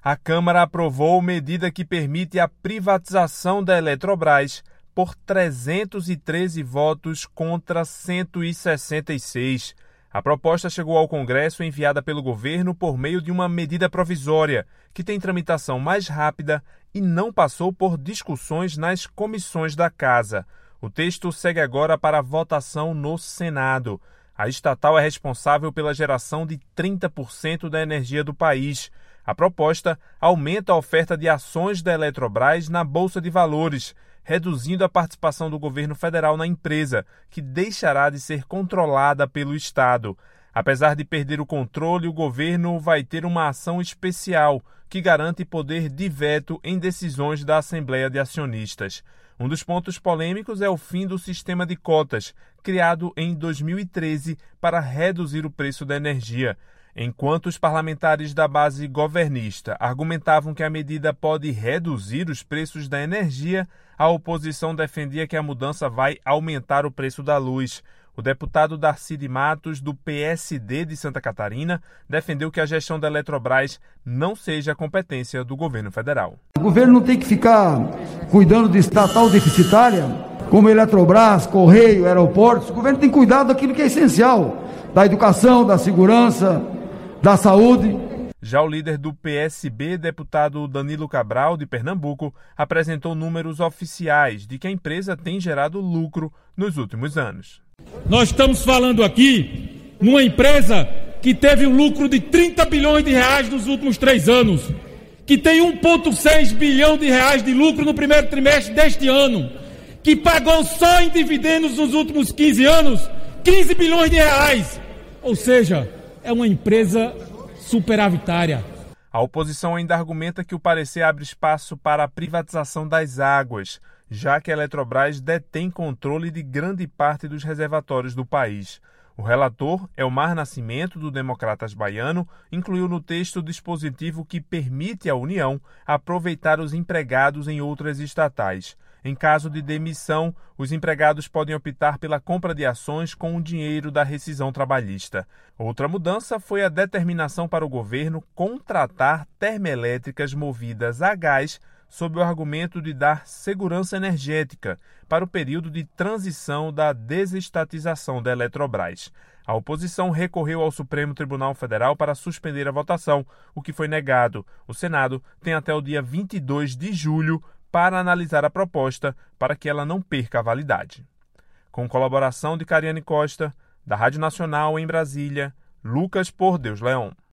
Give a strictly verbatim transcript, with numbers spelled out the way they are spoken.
A Câmara aprovou medida que permite a privatização da Eletrobras por trezentos e treze votos contra cento e sessenta e seis. A proposta chegou ao Congresso enviada pelo governo por meio de uma medida provisória, que tem tramitação mais rápida e não passou por discussões nas comissões da Casa. O texto segue agora para votação no Senado. A estatal é responsável pela geração de trinta por cento da energia do país. A proposta aumenta a oferta de ações da Eletrobras na Bolsa de Valores, reduzindo a participação do governo federal na empresa, que deixará de ser controlada pelo Estado. Apesar de perder o controle, o governo vai ter uma ação especial que garante poder de veto em decisões da Assembleia de Acionistas. Um dos pontos polêmicos é o fim do sistema de cotas, criado em dois mil e treze para reduzir o preço da energia. Enquanto os parlamentares da base governista argumentavam que a medida pode reduzir os preços da energia, a oposição defendia que a mudança vai aumentar o preço da luz. O deputado Darcy de Matos, do P S D de Santa Catarina, defendeu que a gestão da Eletrobras não seja competência do governo federal. O governo não tem que ficar cuidando de estatal deficitária, como Eletrobras, Correio, aeroportos. O governo tem que cuidar daquilo que é essencial, da educação, da segurança, da saúde. Já o líder do P S B, deputado Danilo Cabral, de Pernambuco, apresentou números oficiais de que a empresa tem gerado lucro nos últimos anos. Nós estamos falando aqui numa empresa que teve um lucro de trinta bilhões de reais nos últimos três anos, que tem um vírgula seis bilhão de reais de lucro no primeiro trimestre deste ano, que pagou só em dividendos nos últimos quinze anos quinze bilhões de reais. Ou seja, é uma empresa superavitária. A oposição ainda argumenta que o parecer abre espaço para a privatização das águas, já que a Eletrobras detém controle de grande parte dos reservatórios do país. O relator, Elmar Nascimento, do Democratas Baiano, incluiu no texto o dispositivo que permite à União aproveitar os empregados em outras estatais. Em caso de demissão, os empregados podem optar pela compra de ações com o dinheiro da rescisão trabalhista. Outra mudança foi a determinação para o governo contratar termoelétricas movidas a gás sob o argumento de dar segurança energética para o período de transição da desestatização da Eletrobras. A oposição recorreu ao Supremo Tribunal Federal para suspender a votação, o que foi negado. O Senado tem até o dia vinte e dois de julho para analisar a proposta para que ela não perca a validade. Com colaboração de Cariane Costa, da Rádio Nacional em Brasília, Lucas Por Deus Leão.